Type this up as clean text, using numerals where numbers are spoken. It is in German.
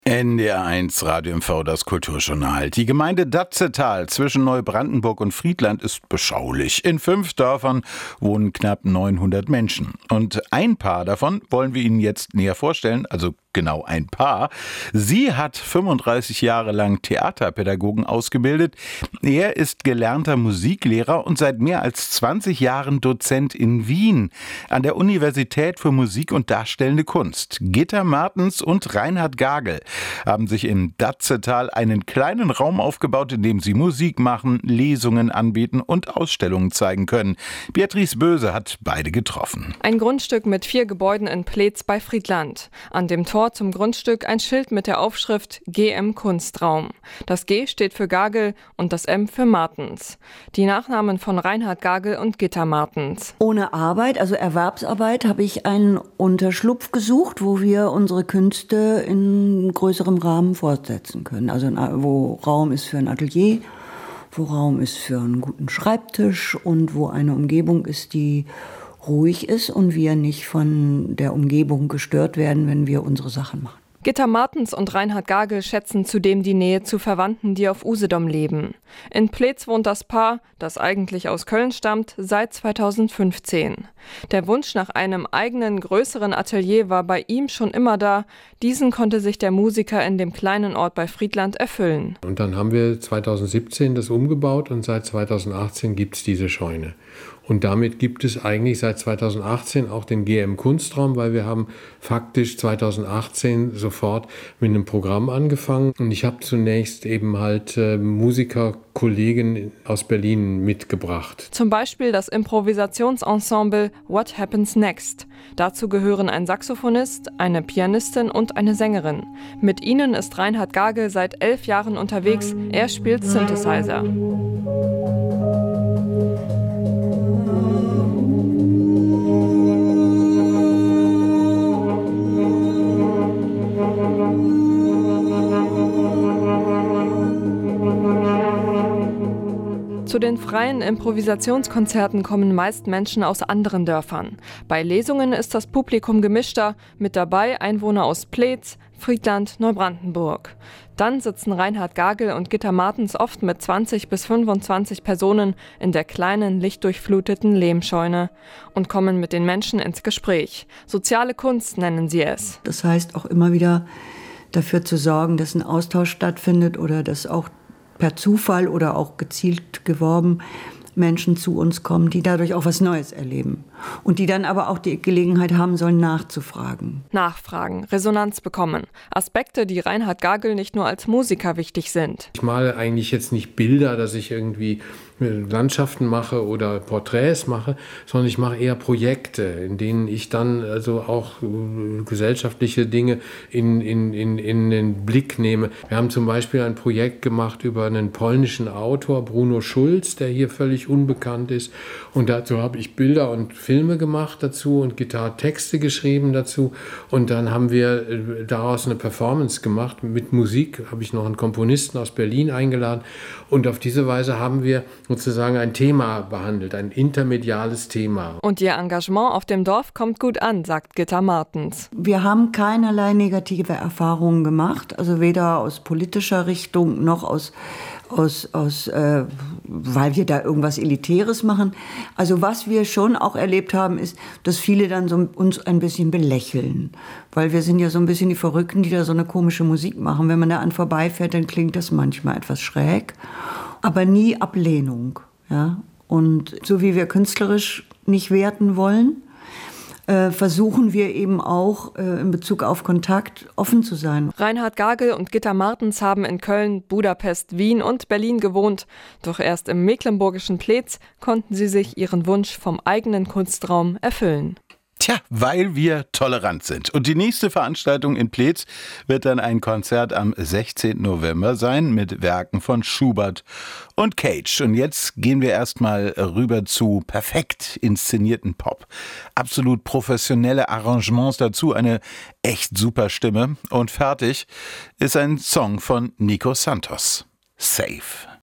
NDR1 Radio MV, das Kulturjournal. Die Gemeinde Datzetal zwischen Neubrandenburg und Friedland ist beschaulich. In 5 Dörfern wohnen knapp 900 Menschen. Und ein Paar davon wollen wir Ihnen jetzt näher vorstellen, also genau ein Paar. Sie hat 35 Jahre lang Theaterpädagogen ausgebildet. Er ist gelernter Musiklehrer und seit mehr als 20 Jahren Dozent in Wien an der Universität für Musik und Darstellende Kunst. Gitta Martens und Reinhard Gagel haben sich in Datzetal einen kleinen Raum aufgebaut, in dem sie Musik machen, Lesungen anbieten und Ausstellungen zeigen können. Beatrice Böse hat beide getroffen. Ein Grundstück mit 4 Gebäuden in Pleetz bei Friedland. An dem Tor zum Grundstück ein Schild mit der Aufschrift GM Kunstraum. Das G steht für Gagel und das M für Martens. Die Nachnamen von Reinhard Gagel und Gitta Martens. Ohne Arbeit, also Erwerbsarbeit, habe ich einen Unterschlupf gesucht, wo wir unsere Künste in größerem Rahmen fortsetzen können. Also wo Raum ist für ein Atelier, wo Raum ist für einen guten Schreibtisch und wo eine Umgebung ist, die ruhig ist und wir nicht von der Umgebung gestört werden, wenn wir unsere Sachen machen. Gitta Martens und Reinhard Gagel schätzen zudem die Nähe zu Verwandten, die auf Usedom leben. In Pleetz wohnt das Paar, das eigentlich aus Köln stammt, seit 2015. Der Wunsch nach einem eigenen, größeren Atelier war bei ihm schon immer da. Diesen konnte sich der Musiker in dem kleinen Ort bei Friedland erfüllen. Und dann haben wir 2017 das umgebaut und seit 2018 gibt es diese Scheune. Und damit gibt es eigentlich seit 2018 auch den GM Kunstraum, weil wir haben faktisch 2018 sofort mit einem Programm angefangen. Und ich habe zunächst eben halt Musikerkollegen aus Berlin mitgebracht. Zum Beispiel das Improvisationsensemble What Happens Next. Dazu gehören ein Saxophonist, eine Pianistin und eine Sängerin. Mit ihnen ist Reinhard Gagel seit 11 Jahren unterwegs. Er spielt Synthesizer. Zu den freien Improvisationskonzerten kommen meist Menschen aus anderen Dörfern. Bei Lesungen ist das Publikum gemischter, mit dabei Einwohner aus Pleetz, Friedland, Neubrandenburg. Dann sitzen Reinhard Gagel und Gitta Martens oft mit 20 bis 25 Personen in der kleinen, lichtdurchfluteten Lehmscheune und kommen mit den Menschen ins Gespräch. Soziale Kunst nennen sie es. Das heißt auch immer wieder dafür zu sorgen, dass ein Austausch stattfindet oder dass auch per Zufall oder auch gezielt geworben Menschen zu uns kommen, die dadurch auch was Neues erleben. Und die dann aber auch die Gelegenheit haben sollen, nachzufragen. Nachfragen, Resonanz bekommen. Aspekte, die Reinhard Gagel nicht nur als Musiker wichtig sind. Ich male eigentlich jetzt nicht Bilder, dass ich irgendwie Landschaften mache oder Porträts mache, sondern ich mache eher Projekte, in denen ich dann also auch gesellschaftliche Dinge in den Blick nehme. Wir haben zum Beispiel ein Projekt gemacht über einen polnischen Autor, Bruno Schulz, der hier völlig unbekannt ist. Und dazu habe ich Bilder und Filme gemacht dazu und Gitarrtexte geschrieben dazu. Und dann haben wir daraus eine Performance gemacht. Mit Musik habe ich noch einen Komponisten aus Berlin eingeladen. Und auf diese Weise haben wir sozusagen ein Thema behandelt, ein intermediales Thema. Und ihr Engagement auf dem Dorf kommt gut an, sagt Gitta Martens. Wir haben keinerlei negative Erfahrungen gemacht, also weder aus politischer Richtung noch weil wir da irgendwas Elitäres machen. Also was wir schon auch erlebt haben, ist, dass viele dann so uns ein bisschen belächeln. Weil wir sind ja so ein bisschen die Verrückten, die da so eine komische Musik machen. Wenn man da an vorbeifährt, dann klingt das manchmal etwas schräg. Aber nie Ablehnung. Ja? Und so wie wir künstlerisch nicht werten wollen, versuchen wir eben auch in Bezug auf Kontakt offen zu sein. Reinhard Gagel und Gitta Martens haben in Köln, Budapest, Wien und Berlin gewohnt. Doch erst im mecklenburgischen Pleetz konnten sie sich ihren Wunsch vom eigenen Kunstraum erfüllen. Tja, weil wir tolerant sind. Und die nächste Veranstaltung in Pleetz wird dann ein Konzert am 16. November sein mit Werken von Schubert und Cage. Und jetzt gehen wir erstmal rüber zu perfekt inszenierten Pop. Absolut professionelle Arrangements dazu, eine echt super Stimme. Und fertig ist ein Song von Nico Santos. Safe.